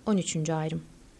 13. ayrım.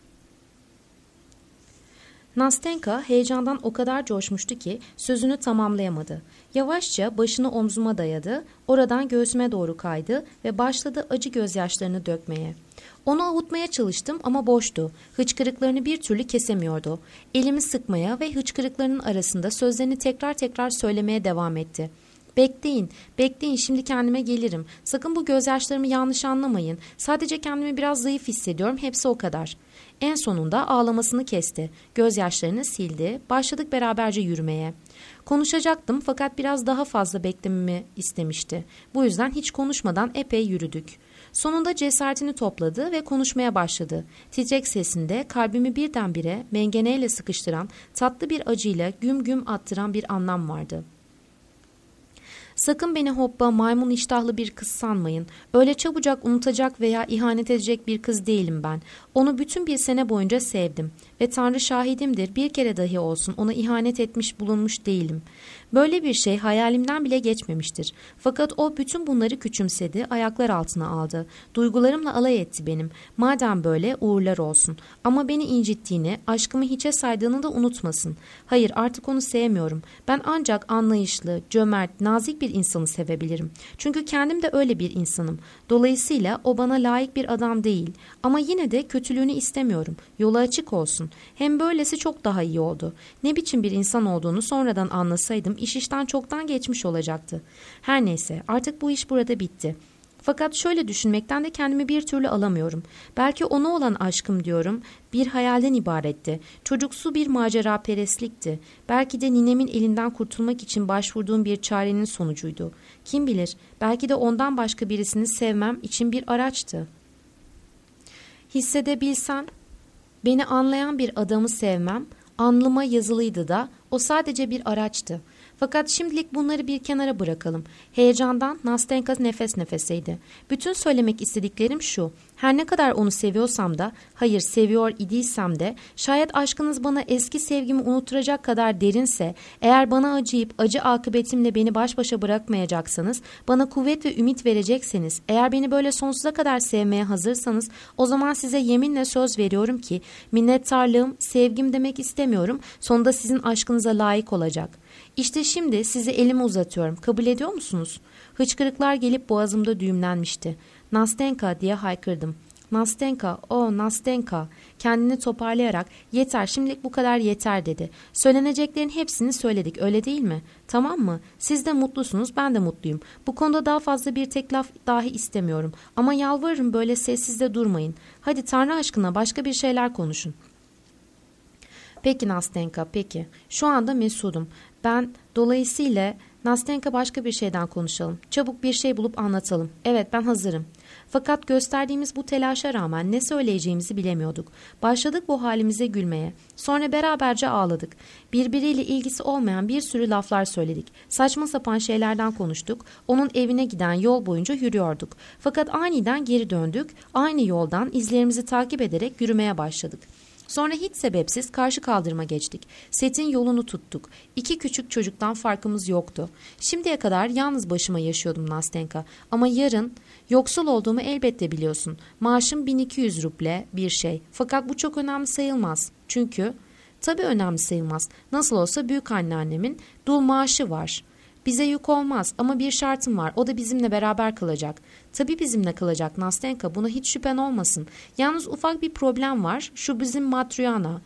Nastenka heyecandan o kadar coşmuştu ki sözünü tamamlayamadı. Yavaşça başını omzuma dayadı, oradan göğsüme doğru kaydı ve başladı acı gözyaşlarını dökmeye. Onu avutmaya çalıştım ama boştu. Hıçkırıklarını bir türlü kesemiyordu. Elimi sıkmaya ve hıçkırıklarının arasında sözlerini tekrar tekrar söylemeye devam etti. Bekleyin, bekleyin, şimdi kendime gelirim. Sakın bu gözyaşlarımı yanlış anlamayın. Sadece kendimi biraz zayıf hissediyorum, hepsi o kadar. En sonunda ağlamasını kesti. Gözyaşlarını sildi. Başladık beraberce yürümeye. Konuşacaktım fakat biraz daha fazla beklememi istemişti. Bu yüzden hiç konuşmadan epey yürüdük. Sonunda cesaretini topladı ve konuşmaya başladı. Titrek sesinde kalbimi birdenbire mengeneyle sıkıştıran, tatlı bir acıyla güm güm attıran bir anlam vardı. Sakın beni hoppa maymun iştahlı bir kız sanmayın. Öyle çabucak unutacak veya ihanet edecek bir kız değilim ben. Onu bütün bir sene boyunca sevdim ve Tanrı şahidimdir, bir kere dahi olsun ona ihanet etmiş bulunmuş değilim. Böyle bir şey hayalimden bile geçmemiştir. Fakat o bütün bunları küçümsedi, ayaklar altına aldı. Duygularımla alay etti benim. Madem böyle uğurlar olsun. Ama beni incittiğini, aşkımı hiçe saydığını da unutmasın. Hayır, artık onu sevmiyorum. Ben ancak anlayışlı, cömert, nazik bir insanı sevebilirim. Çünkü kendim de öyle bir insanım. Dolayısıyla o bana layık bir adam değil. Ama yine de kötülüğünü istemiyorum. Yolu açık olsun. Hem böylesi çok daha iyi oldu. Ne biçim bir insan olduğunu sonradan anlasaydım iş işten çoktan geçmiş olacaktı. Her neyse, artık bu iş burada bitti. Fakat şöyle düşünmekten de kendimi bir türlü alamıyorum. Belki ona olan aşkım diyorum bir hayalden ibaretti. Çocuksu bir macera perestlikti. Belki de ninemin elinden kurtulmak için başvurduğum bir çarenin sonucuydu. Kim bilir, belki de ondan başka birisini sevmem için bir araçtı. Hissedebilsem, beni anlayan bir adamı sevmem, alnıma yazılıydı da o sadece bir araçtı. Fakat şimdilik bunları bir kenara bırakalım. Heyecandan Nastenka nefes nefeseydi. Bütün söylemek istediklerim şu. Her ne kadar onu seviyorsam da, hayır seviyor idiysem de, şayet aşkınız bana eski sevgimi unutturacak kadar derinse, eğer bana acıyıp acı akıbetimle beni baş başa bırakmayacaksanız, bana kuvvet ve ümit verecekseniz, eğer beni böyle sonsuza kadar sevmeye hazırsanız, o zaman size yeminle söz veriyorum ki, minnettarlığım, sevgim demek istemiyorum, sonunda sizin aşkınıza layık olacak. İşte şimdi size elimi uzatıyorum. Kabul ediyor musunuz? Hıçkırıklar gelip boğazımda düğümlenmişti. Nastenka diye haykırdım. Nastenka, o Nastenka. Kendini toparlayarak yeter, şimdilik bu kadar yeter dedi. Söyleneceklerin hepsini söyledik, öyle değil mi? Tamam mı? Siz de mutlusunuz, ben de mutluyum. Bu konuda daha fazla bir tek laf dahi istemiyorum. Ama yalvarırım böyle sessiz de durmayın. Hadi Tanrı aşkına başka bir şeyler konuşun. Peki Nastenka, peki. Şu anda mesudum. Dolayısıyla Nastenka başka bir şeyden konuşalım. Çabuk bir şey bulup anlatalım. Evet, ben hazırım. Fakat gösterdiğimiz bu telaşa rağmen ne söyleyeceğimizi bilemiyorduk. Başladık bu halimize gülmeye. Sonra beraberce ağladık. Birbiriyle ilgisi olmayan bir sürü laflar söyledik. Saçma sapan şeylerden konuştuk. Onun evine giden yol boyunca yürüyorduk. Fakat aniden geri döndük. Aynı yoldan izlerimizi takip ederek yürümeye başladık. Sonra hiç sebepsiz karşı kaldırıma geçtik. Setin yolunu tuttuk. 2 küçük çocuktan farkımız yoktu. Şimdiye kadar yalnız başıma yaşıyordum Nastenka. Ama yarın yoksul olduğumu elbette biliyorsun. Maaşım 1200 ruble bir şey. Fakat bu çok önemli sayılmaz. Tabii önemli sayılmaz. Nasıl olsa büyük anneannemin dul maaşı var. Bize yük olmaz ama bir şartım var. O da bizimle beraber kalacak. Tabii bizimle kalacak Nastenka. Buna hiç şüphen olmasın. Yalnız ufak bir problem var. Şu bizim Matryana.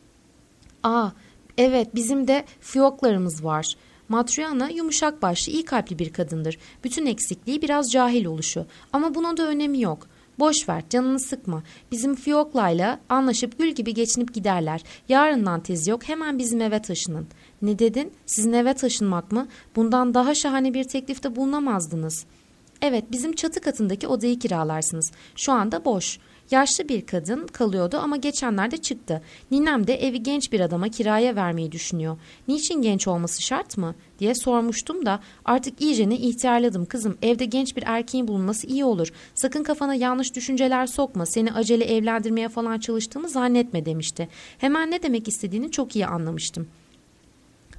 Evet, bizim de fiyoklarımız var. Matryana yumuşak başlı, iyi kalpli bir kadındır. Bütün eksikliği biraz cahil oluşu. Ama bunun da önemi yok. Boş ver, canını sıkma. Bizim Fiyoklayla anlaşıp gül gibi geçinip giderler. Yarından tezi yok, hemen bizim eve taşının. Ne dedin? Sizin eve taşınmak mı? Bundan daha şahane bir teklifte bulunamazdınız. Evet, bizim çatı katındaki odayı kiralarsınız. Şu anda boş. Yaşlı bir kadın kalıyordu ama geçenlerde çıktı. Ninem de evi genç bir adama kiraya vermeyi düşünüyor. Niçin genç olması şart mı diye sormuştum da artık iyicene ihtiyarladım kızım. Evde genç bir erkeğin bulunması iyi olur. Sakın kafana yanlış düşünceler sokma. Seni acele evlendirmeye falan çalıştığımı zannetme demişti. Hemen ne demek istediğini çok iyi anlamıştım.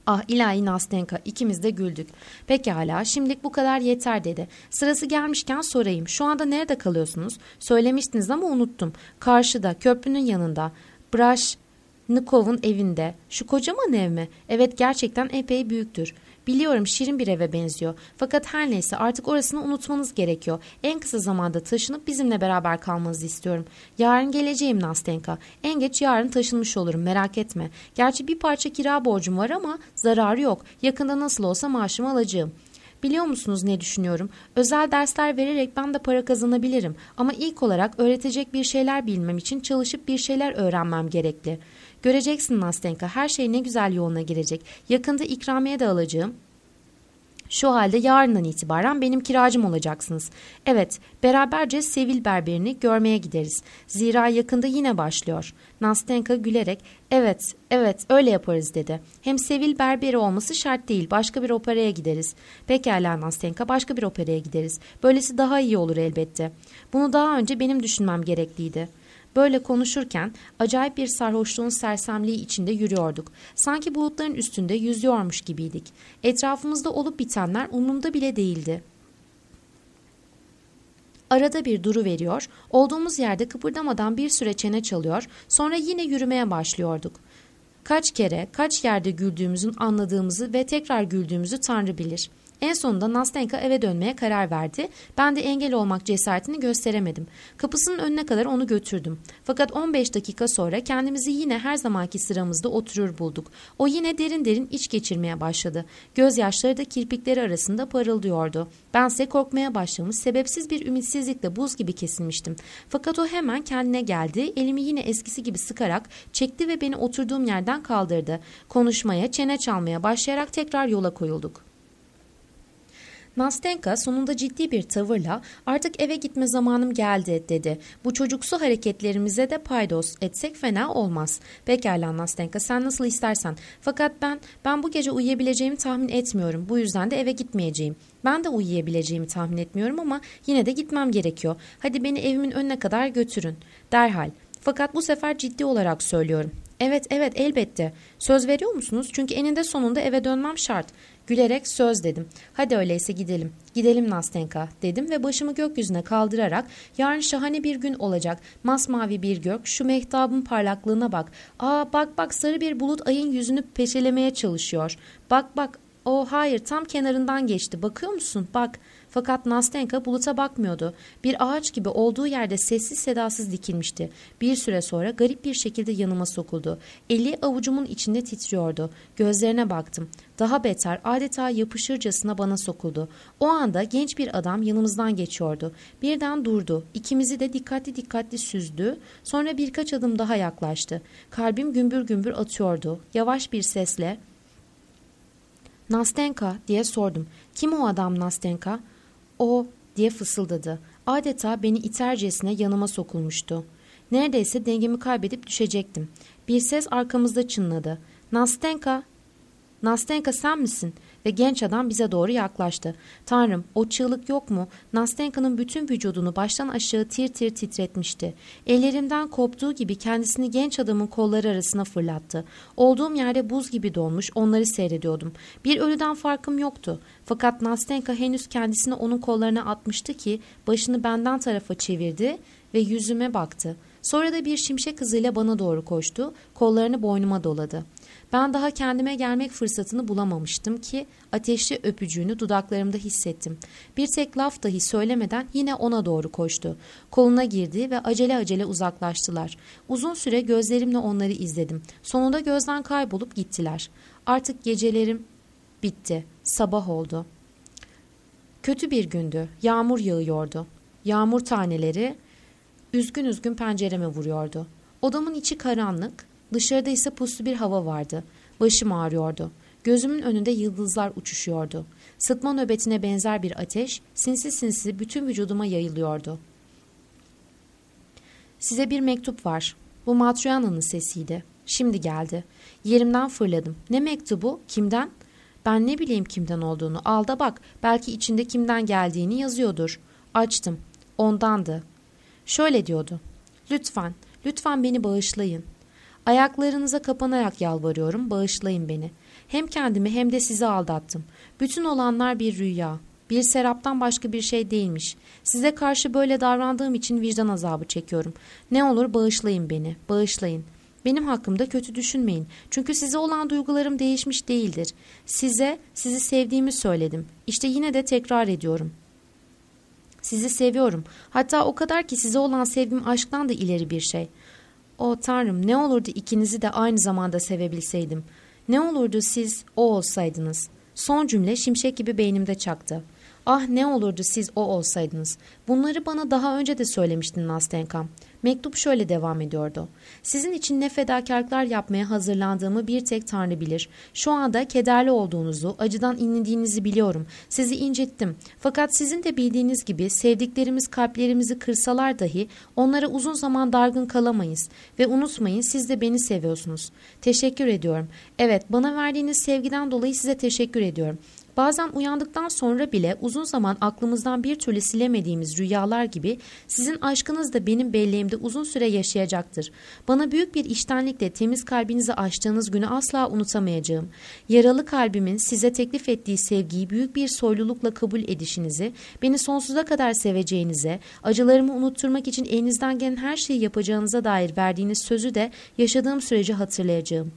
Ah ilahi Nastenka, ikimiz de güldük. Pekala, şimdilik bu kadar yeter dedi. Sırası gelmişken sorayım. Şu anda nerede kalıyorsunuz? Söylemiştiniz ama unuttum. Karşıda, köprünün yanında. Brashnikov'un evinde. Şu kocaman ev mi? Evet, gerçekten epey büyüktür. Biliyorum, şirin bir eve benziyor. Fakat her neyse, artık orasını unutmanız gerekiyor. En kısa zamanda taşınıp bizimle beraber kalmanızı istiyorum. Yarın geleceğim Nastenka. En geç yarın taşınmış olurum, merak etme. Gerçi bir parça kira borcum var ama zararı yok. Yakında nasıl olsa maaşımı alacağım. Biliyor musunuz ne düşünüyorum? Özel dersler vererek ben de para kazanabilirim. Ama ilk olarak öğretecek bir şeyler bilmem için çalışıp bir şeyler öğrenmem gerekli. Göreceksin Nastenka, her şey ne güzel yoluna girecek. Yakında ikramiye de alacağım. Şu halde yarından itibaren benim kiracım olacaksınız. Evet, beraberce Sevil berberini görmeye gideriz. Zira yakında yine başlıyor. Nastenka gülerek, evet öyle yaparız dedi. Hem Sevil berberi olması şart değil, başka bir operaya gideriz. Pekala Nastenka, başka bir operaya gideriz. Böylesi daha iyi olur elbette. Bunu daha önce benim düşünmem gerekliydi. Böyle konuşurken acayip bir sarhoşluğun sersemliği içinde yürüyorduk. Sanki bulutların üstünde yüzüyormuş gibiydik. Etrafımızda olup bitenler umurumda bile değildi. Arada bir duru veriyor, olduğumuz yerde kıpırdamadan bir süre çene çalıyor, sonra yine yürümeye başlıyorduk. Kaç kere, kaç yerde güldüğümüzün anladığımızı ve tekrar güldüğümüzü Tanrı bilir. En sonunda Nastenka eve dönmeye karar verdi. Ben de engel olmak cesaretini gösteremedim. Kapısının önüne kadar onu götürdüm. Fakat 15 dakika sonra kendimizi yine her zamanki sıramızda oturur bulduk. O yine derin derin iç geçirmeye başladı. Gözyaşları da kirpikleri arasında parıldıyordu. Bense korkmaya başlamış, sebepsiz bir ümitsizlikle buz gibi kesilmiştim. Fakat o hemen kendine geldi, elimi yine eskisi gibi sıkarak çekti ve beni oturduğum yerden kaldırdı. Konuşmaya, çene çalmaya başlayarak tekrar yola koyulduk. Nastenka sonunda ciddi bir tavırla artık eve gitme zamanım geldi dedi. Bu çocuksu hareketlerimize de paydos etsek fena olmaz. Pekala Nastenka, sen nasıl istersen. Fakat ben bu gece uyuyabileceğimi tahmin etmiyorum. Bu yüzden de eve gitmeyeceğim. Ben de uyuyabileceğimi tahmin etmiyorum ama yine de gitmem gerekiyor. Hadi beni evimin önüne kadar götürün. Derhal. Fakat bu sefer ciddi olarak söylüyorum. Evet elbette. Söz veriyor musunuz? Çünkü eninde sonunda eve dönmem şart. Gülerek söz dedim. Hadi öyleyse gidelim. Gidelim Nastenka dedim ve başımı gökyüzüne kaldırarak yarın şahane bir gün olacak. Masmavi bir gök, şu mehtabın parlaklığına bak. Bak sarı bir bulut ayın yüzünü peçelemeye çalışıyor. Bak. Hayır, tam kenarından geçti. Bakıyor musun? Bak. Fakat Nastenka buluta bakmıyordu. Bir ağaç gibi olduğu yerde sessiz sedasız dikilmişti. Bir süre sonra garip bir şekilde yanıma sokuldu. Eli avucumun içinde titriyordu. Gözlerine baktım. Daha beter, adeta yapışırcasına bana sokuldu. O anda genç bir adam yanımızdan geçiyordu. Birden durdu. İkimizi de dikkatli süzdü. Sonra birkaç adım daha yaklaştı. Kalbim gümbür gümbür atıyordu. Yavaş bir sesle "Nastenka?" diye sordum. "Kim o adam Nastenka?" "O," diye fısıldadı. Adeta beni itercesine yanıma sokulmuştu. Neredeyse dengemi kaybedip düşecektim. Bir ses arkamızda çınladı. "Nastenka! Nastenka, sen misin?" Ve genç adam bize doğru yaklaştı. Tanrım, o çığlık yok mu? Nastenka'nın bütün vücudunu baştan aşağı tir tir titretmişti. Ellerimden koptuğu gibi kendisini genç adamın kolları arasına fırlattı. Olduğum yerde buz gibi donmuş, onları seyrediyordum. Bir ölüden farkım yoktu. Fakat Nastenka henüz kendisini onun kollarına atmıştı ki başını benden tarafa çevirdi ve yüzüme baktı. Sonra da bir şimşek hızıyla bana doğru koştu, kollarını boynuma doladı. Ben daha kendime gelmek fırsatını bulamamıştım ki ateşli öpücüğünü dudaklarımda hissettim. Bir tek laf dahi söylemeden yine ona doğru koştu. Koluna girdi ve acele uzaklaştılar. Uzun süre gözlerimle onları izledim. Sonunda gözden kaybolup gittiler. Artık gecelerim bitti. Sabah oldu. Kötü bir gündü. Yağmur yağıyordu. Yağmur taneleri üzgün pencereme vuruyordu. Odamın içi karanlık, dışarıda ise puslu bir hava vardı. Başım ağrıyordu. Gözümün önünde yıldızlar uçuşuyordu. Sıtma nöbetine benzer bir ateş sinsi bütün vücuduma yayılıyordu. "Size bir mektup var." Bu Matryona'nın sesiydi. Şimdi geldi. Yerimden fırladım. "Ne mektubu? Kimden?" "Ben ne bileyim kimden olduğunu. Al da bak. Belki içinde kimden geldiğini yazıyordur." Açtım. Ondandı. Şöyle diyordu. Lütfen beni bağışlayın." Ayaklarınıza kapanarak yalvarıyorum, bağışlayın beni. Hem kendimi hem de sizi aldattım. Bütün olanlar bir rüya. Bir seraptan başka bir şey değilmiş. Size karşı böyle davrandığım için vicdan azabı çekiyorum. Ne olur bağışlayın beni, bağışlayın. Benim hakkımda kötü düşünmeyin. Çünkü size olan duygularım değişmiş değildir. Sizi sevdiğimi söyledim. İşte yine de tekrar ediyorum. Sizi seviyorum. Hatta o kadar ki size olan sevgim aşktan da ileri bir şey. O Tanrım, ne olurdu ikinizi de aynı zamanda sevebilseydim. Ne olurdu siz o olsaydınız. Son cümle şimşek gibi beynimde çaktı. Ah, ne olurdu siz o olsaydınız. Bunları bana daha önce de söylemiştin Nastenka. Mektup şöyle devam ediyordu. Sizin için ne fedakarlıklar yapmaya hazırlandığımı bir tek Tanrı bilir. Şu anda kederli olduğunuzu, acıdan inlediğinizi biliyorum. Sizi incittim. Fakat sizin de bildiğiniz gibi sevdiklerimiz kalplerimizi kırsalar dahi onlara uzun zaman dargın kalamayız. Ve unutmayın, siz de beni seviyorsunuz. Teşekkür ediyorum. Evet, bana verdiğiniz sevgiden dolayı size teşekkür ediyorum. Bazen uyandıktan sonra bile uzun zaman aklımızdan bir türlü silemediğimiz rüyalar gibi sizin aşkınız da benim belleğimde uzun süre yaşayacaktır. Bana büyük bir içtenlikle temiz kalbinizi açtığınız günü asla unutamayacağım. Yaralı kalbimin size teklif ettiği sevgiyi büyük bir soylulukla kabul edişinizi, beni sonsuza kadar seveceğinize, acılarımı unutturmak için elinizden gelen her şeyi yapacağınıza dair verdiğiniz sözü de yaşadığım sürece hatırlayacağım.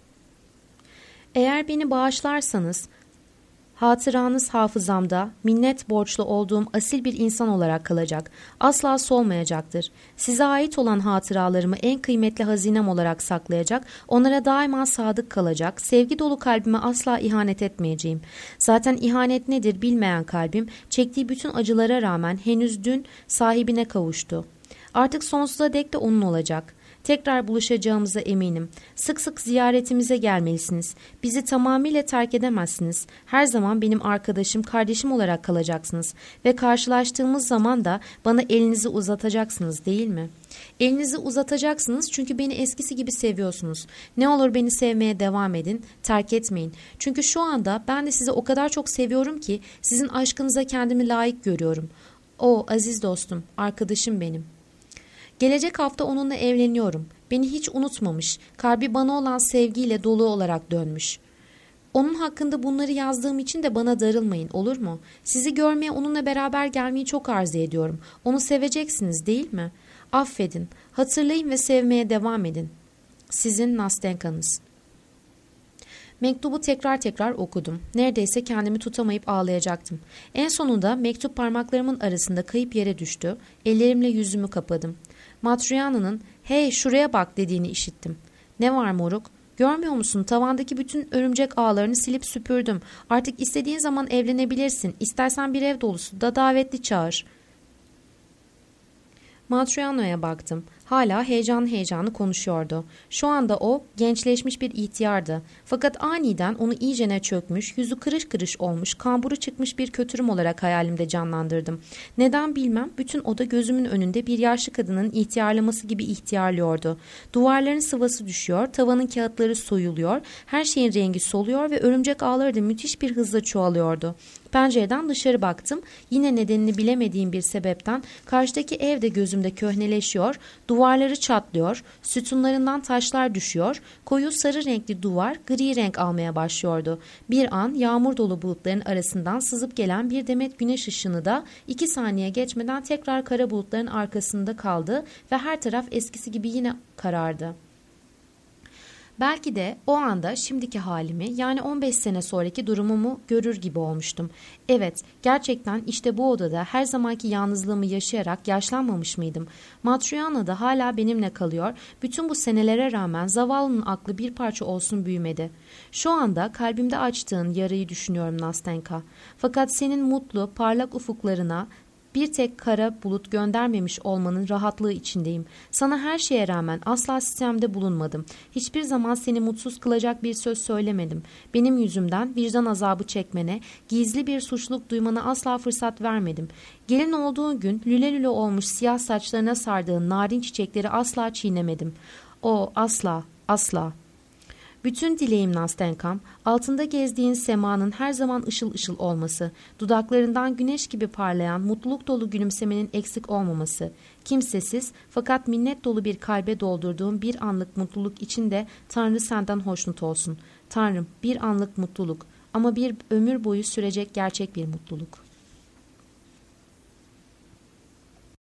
Eğer beni bağışlarsanız, hatıranız hafızamda minnet borçlu olduğum asil bir insan olarak kalacak. Asla solmayacaktır. Size ait olan hatıralarımı en kıymetli hazinem olarak saklayacak, onlara daima sadık kalacak, sevgi dolu kalbime asla ihanet etmeyeceğim. Zaten ihanet nedir bilmeyen kalbim, çektiği bütün acılara rağmen henüz dün sahibine kavuştu. Artık sonsuza dek de onun olacak. Tekrar buluşacağımıza eminim. Sık sık ziyaretimize gelmelisiniz. Bizi tamamıyla terk edemezsiniz. Her zaman benim arkadaşım, kardeşim olarak kalacaksınız. Ve karşılaştığımız zaman da bana elinizi uzatacaksınız, değil mi? Elinizi uzatacaksınız çünkü beni eskisi gibi seviyorsunuz. Ne olur beni sevmeye devam edin, terk etmeyin. Çünkü şu anda ben de sizi o kadar çok seviyorum ki sizin aşkınıza kendimi layık görüyorum. O aziz dostum, arkadaşım benim. Gelecek hafta onunla evleniyorum. Beni hiç unutmamış, kalbi bana olan sevgiyle dolu olarak dönmüş. Onun hakkında bunları yazdığım için de bana darılmayın, olur mu? Sizi görmeye onunla beraber gelmeyi çok arzu ediyorum. Onu seveceksiniz, değil mi? Affedin, hatırlayın ve sevmeye devam edin. Sizin Nastenka'nız. Mektubu tekrar tekrar okudum. Neredeyse kendimi tutamayıp ağlayacaktım. En sonunda mektup parmaklarımın arasında kayıp yere düştü. Ellerimle yüzümü kapadım. Matryana'nın "Hey şuraya bak" dediğini işittim. "Ne var moruk? Görmüyor musun? Tavandaki bütün örümcek ağlarını silip süpürdüm. Artık istediğin zaman evlenebilirsin. İstersen bir ev dolusu da davetli çağır." Matryano'ya baktım. Hala heyecanlı konuşuyordu. Şu anda o gençleşmiş bir ihtiyardı. Fakat aniden onu iyicene çökmüş, yüzü kırış kırış olmuş, kamburu çıkmış bir kötürüm olarak hayalimde canlandırdım. Neden bilmem, bütün oda gözümün önünde bir yaşlı kadının ihtiyarlaması gibi ihtiyarlıyordu. Duvarların sıvası düşüyor, tavanın kağıtları soyuluyor, her şeyin rengi soluyor ve örümcek ağları da müthiş bir hızla çoğalıyordu. Pencereden dışarı baktım. Yine nedenini bilemediğim bir sebepten karşıdaki ev de gözümde köhneleşiyor, duvarları çatlıyor, sütunlarından taşlar düşüyor, koyu sarı renkli duvar gri renk almaya başlıyordu. Bir an yağmur dolu bulutların arasından sızıp gelen bir demet güneş ışını da 2 saniye geçmeden tekrar kara bulutların arkasında kaldı ve her taraf eskisi gibi yine karardı. Belki de o anda şimdiki halimi, yani 15 sene sonraki durumumu görür gibi olmuştum. Evet, gerçekten işte bu odada her zamanki yalnızlığımı yaşayarak yaşlanmamış mıydım? Matryana da hala benimle kalıyor. Bütün bu senelere rağmen zavallının aklı bir parça olsun büyümedi. Şu anda kalbimde açtığın yarayı düşünüyorum Nastenka. Fakat senin mutlu, parlak ufuklarına bir tek kara bulut göndermemiş olmanın rahatlığı içindeyim. Sana her şeye rağmen asla sistemde bulunmadım. Hiçbir zaman seni mutsuz kılacak bir söz söylemedim. Benim yüzümden vicdan azabı çekmene, gizli bir suçluluk duymana asla fırsat vermedim. Gelin olduğun gün lüle lüle olmuş siyah saçlarına sardığın narin çiçekleri asla çiğnemedim. O asla, asla. Bütün dileğim Nastenkam, altında gezdiğin semanın her zaman ışıl ışıl olması, dudaklarından güneş gibi parlayan mutluluk dolu gülümsemenin eksik olmaması, kimsesiz fakat minnet dolu bir kalbe doldurduğum bir anlık mutluluk için de Tanrı senden hoşnut olsun. Tanrım, bir anlık mutluluk ama bir ömür boyu sürecek gerçek bir mutluluk.